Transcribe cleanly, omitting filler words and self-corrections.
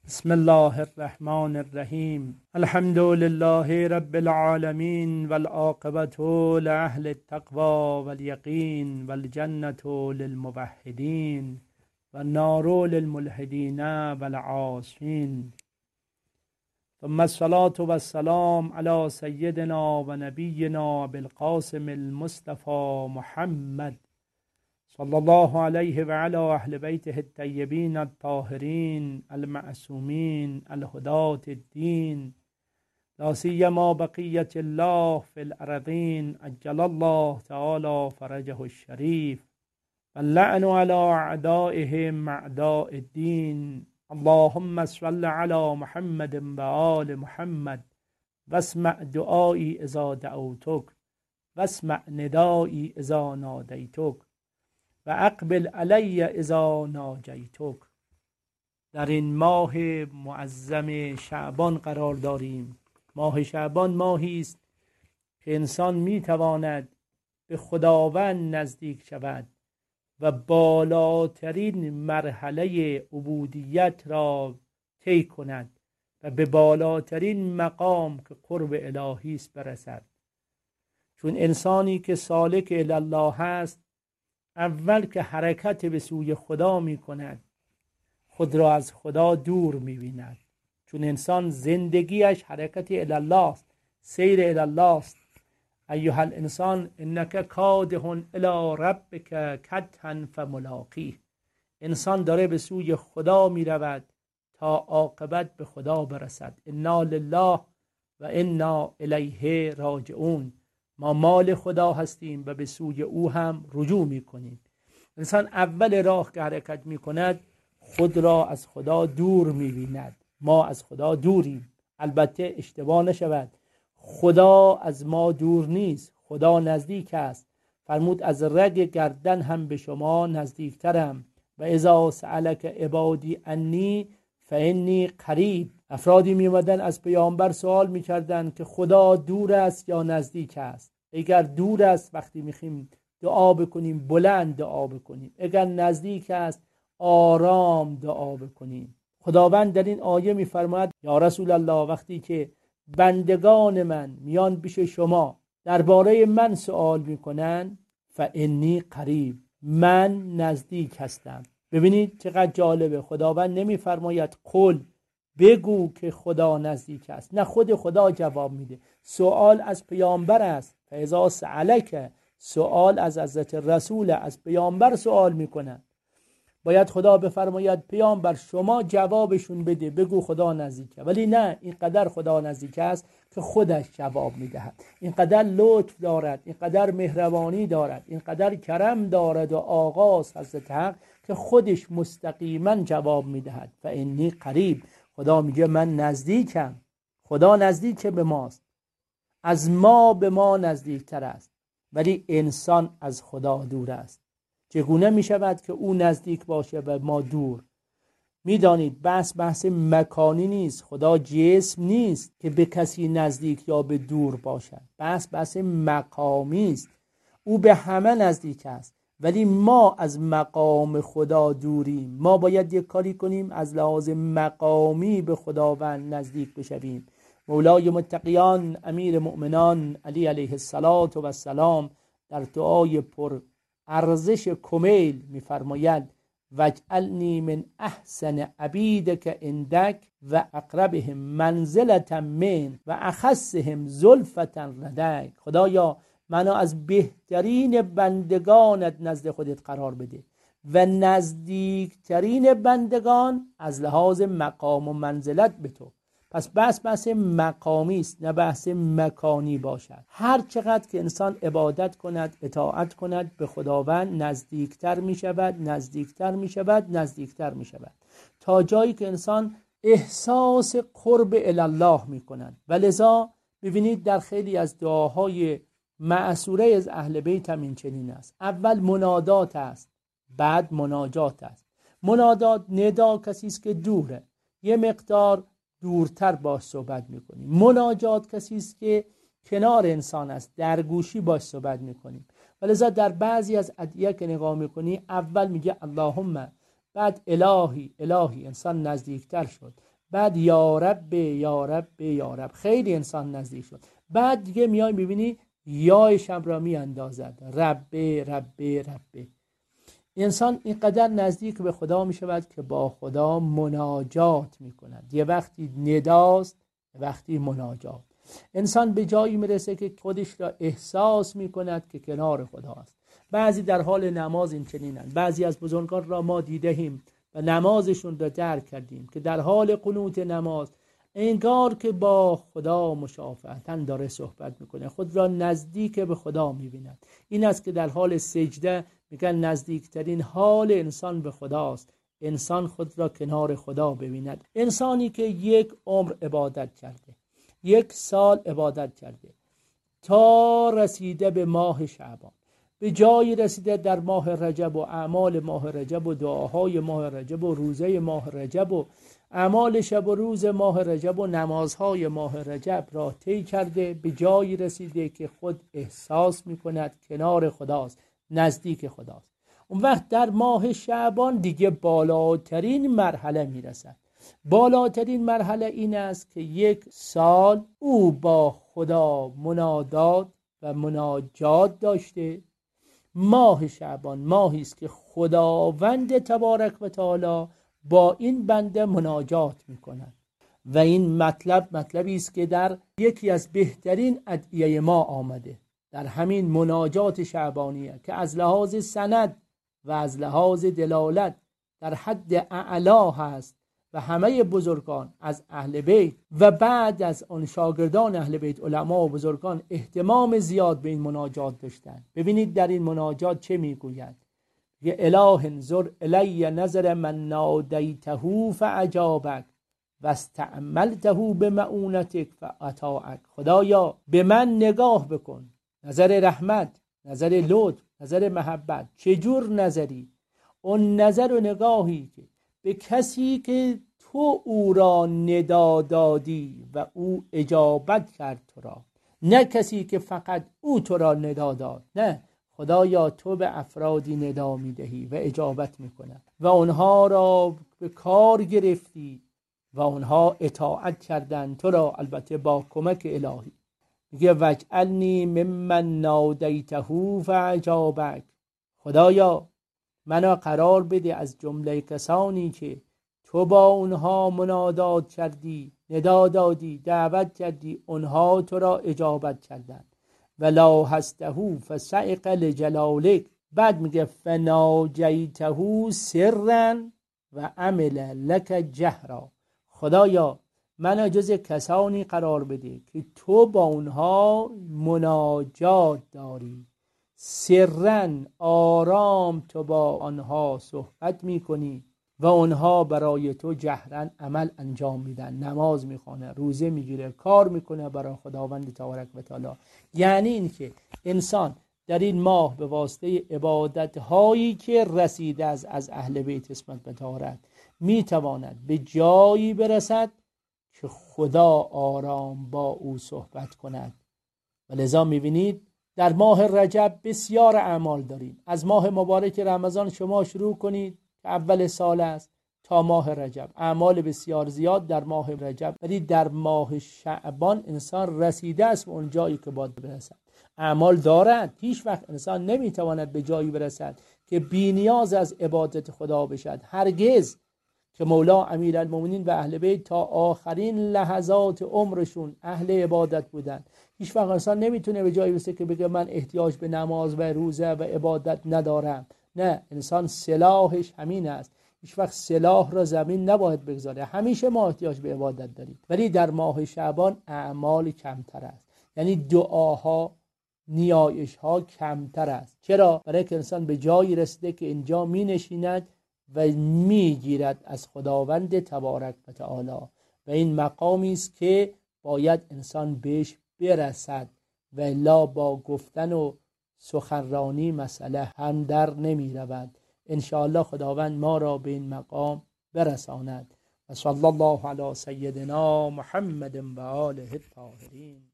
بسم الله الرحمن الرحیم. الحمد لله رب العالمین والعاقبة لأهل التقوى واليقین والجنة للموحدین والنار للملحدین والعاصین. ثم الصلاة والسلام على سيدنا ونبينا بالقاسم المصطفى محمد صلی الله علیه و علی اهل بیته الطیبین الطاهرین المعصومین الهداة الدین، لا سیما بقیة الله فی الارضین عجل الله تعالی فرجه الشریف واللعن علی اعدائهم اعداء الدین. اللهم صل علی محمد و آل محمد واسمع دعایی اذا دعوتک واسمع ندایی اذا نادیتک و اقبل علی اذا ناجیتک. در این ماه معظم شعبان قرار داریم. ماه شعبان ماهی است که انسان میتواند به خداوند نزدیک شود و بالاترین مرحله عبودیت را طی کند و به بالاترین مقام که قرب الهی است برسد. چون انسانی که سالک الی الله است، اول که حرکت به سوی خدا می کند خود را از خدا دور می بیند. چون انسان زندگیش حرکت الی الله است، سیر الی الله است. ایها الانسان انک کادح الی ربک کدحا فملاقیه. انسان داره به سوی خدا می رود تا عاقبت به خدا برسد. انا لله و انا الیه راجعون. ما مال خدا هستیم و به سوی او هم رجوع می کنیم. انسان اول راه که حرکت می کند خود را از خدا دور می بیند. ما از خدا دوریم. البته اشتباه نشود، خدا از ما دور نیست، خدا نزدیک است. فرمود از رگ گردن هم به شما نزدیکترم. و اذا سألک عبادی انی فانی قریب. افرادی می اومدن از پیامبر سوال می کردن که خدا دور است یا نزدیک است. اگر دور است وقتی میخوایم دعا بکنیم بلند دعا بکنیم، اگر نزدیک است آرام دعا بکنیم. خداوند در این آیه میفرماید یا رسول الله، وقتی که بندگان من میان پیش شما درباره من سوال میکنن فانی قریب، من نزدیک هستم. ببینید چقدر جالبه. خداوند نمیفرماید قل، بگو که خدا نزدیک است. نه، خود خدا جواب میده. سوال از پیامبر است. فاذا سألک، سوال از حضرت رسول، از پیامبر سوال میکنن. باید خدا بفرماید پیامبر شما جوابشون بده، بگو خدا نزدیکه. ولی نه، اینقدر خدا نزدیک است که خودش جواب میدهد. اینقدر لطف دارد، اینقدر مهربانی دارد، اینقدر کرم دارد و آغاز حضرت حق که خودش مستقیما جواب میدهد. فانی قریب. خدا میگه من نزدیکم. خدا نزدیک به ماست، از ما به ما نزدیکتر است. ولی انسان از خدا دور است. چگونه میشود که او نزدیک باشه و ما دور؟ میدانید بحث مکانی نیست. خدا جسم نیست که به کسی نزدیک یا به دور باشد. بحث مقامی است. او به همه نزدیک است، ولی ما از مقام خدا دوریم. ما باید یک کاری کنیم از لحاظ مقامی به خداوند نزدیک بشویم. مولای متقیان امیر مؤمنان علی علیه السلام در دعای پر ارزش کمیل میفرماید واجعلنی من احسن عبیدک عندک و اقربهم منزلة من و اخصهم زلفة لدیک. خدایا منو از بهترین بندگانت نزد خودت قرار بده و نزدیکترین بندگان از لحاظ مقام و منزلت به تو. پس بحث مقامی است، نه بحث مکانی باشد. هر چقدر که انسان عبادت کند، اطاعت کند، به خداوند نزدیکتر می شود تا جایی که انسان احساس قرب الی الله می کند. و لذا ببینید در خیلی از دعاهای معصوره از اهل بیت هم این چنین است. اول منادات است، بعد مناجات است. منادات، ندا کسی است که دوره، یه مقدار دورتر باش صحبت میکنیم. مناجات کسی است که کنار انسان است، در گوشی باش صحبت میکنیم. ولذا در بعضی از ادعیه که نگاه میکنی اول میگه اللهم، بعد الهی، انسان نزدیکتر شد. بعد یا رب یا رب یا رب، خیلی انسان نزدیک شد. بعد دیگه میای میبینی یایش هم را میاندازد، رب رب رب. انسان اینقدر نزدیک به خدا میشود که با خدا مناجات میکند. یه وقتی نداست، یه وقتی مناجات. انسان به جایی میرسه که خودش را احساس میکند که کنار خدا است. بعضی در حال نماز این چنینند. بعضی از بزرگان را ما دیدهیم و نمازشون را درک کردیم که در حال قنوت نماز انگار که با خدا مشافهتاً داره صحبت میکنه، خود را نزدیک به خدا میبیند. این است که در حال سجده میگن نزدیکترین حال انسان به خداست، انسان خود را کنار خدا ببیند. انسانی که یک عمر عبادت کرده، یک سال عبادت کرده تا رسیده به ماه شعبان، به جایی رسیده در ماه رجب و اعمال ماه رجب و دعاهای ماه رجب و روزه ماه رجب و اعمال شب و روز ماه رجب و نمازهای ماه رجب را طی کرده، به جایی رسیده که خود احساس میکند کنار خداست، نزدیک خداست. اون وقت در ماه شعبان دیگه بالاترین مرحله میرسد. بالاترین مرحله این است که یک سال او با خدا منادات و مناجات داشته. ماه شعبان ماهی است که خداوند تبارک و تعالی با این بنده مناجات میکند و این مطلبی است که در یکی از بهترین ادعیه ما آمده، در همین مناجات شعبانیه که از لحاظ سند و از لحاظ دلالت در حد اعلا هست و همه بزرگان از اهل بیت و بعد از آن شاگردان اهل بیت، علما و بزرگان، اهتمام زیاد به این مناجات داشتند. ببینید در این مناجات چه میگویند: یه اله انظر الی نظر من نادیته فاجابک و استعملته بمعونتک فاطاعک. خدایا به من نگاه بکن، نظر رحمت، نظر لطف، نظر محبت. چجور نظری؟ اون نظر و نگاهی که به کسی که تو او را ندا دادی و او اجابت کرد تو را، نه کسی که فقط او تو را ندا داد. نه، خدایا تو به افرادی ندا میدهی و اجابت میکنه و اونها را به کار گرفتی و اونها اطاعت کردن تو را، البته با کمک الهی. میگه وجعلنی ممن نادیته فاجابک. خدایا منو قرار بده از جمله کسانی که تو با اونها منادات کردی، ندا دادی، دعوت کردی، اونها تو را اجابت کردند. ولا هسته فسعق لجلالک. بعد میگه فناجیته سرا و عمل لک جهرا. خدایا منو جز کسانی قرار بده که تو با اونها مناجات داری، سرا آرام تو با آنها صحبت میکنی و آنها برای تو جهرن عمل انجام میدن، نماز میخونه، روزه میگیره، کار میکنه برای خداوند تبارک و تعالی. یعنی این که انسان در این ماه به واسطه عبادت هایی که رسیده از اهل بیت اسمت به طهارت میتواند به جایی برسد که خدا آرام با او صحبت کند. و لذا میبینید در ماه رجب بسیار اعمال داریم. از ماه مبارک رمضان شما شروع کنید که اول سال است تا ماه رجب، اعمال بسیار زیاد در ماه رجب. ولی در ماه شعبان انسان رسیده است به اون جایی که باید برسد. اعمال دارد، هیچ وقت انسان نمیتواند به جایی برسد که بی نیاز از عبادت خدا بشد. هرگز، که مولا امیرالمومنین و اهل بیت تا آخرین لحظات عمرشون اهل عبادت بودن. هیچ وقت انسان نمیتونه به جایی برسه که بگه من احتیاج به نماز و روزه و عبادت ندارم. نه، انسان سلاحش همین است. هیچ وقت سلاح را زمین نباید بگذاره. همیشه ما احتیاج به عبادت داریم، ولی در ماه شعبان اعمال کمتر است. یعنی دعاها، نیایش‌ها کمتر است. چرا؟ برای که انسان به جایی رسیده که اینجا می نشیند و میگیرد از خداوند تبارک و تعالی و این مقامی است که باید انسان بهش برسد و الا با گفتن و سخنرانی مسئله هم در نمی رود. انشاءالله خداوند ما را به این مقام برساند. و صلی الله علی سیدنا محمد و آله الطاهرین.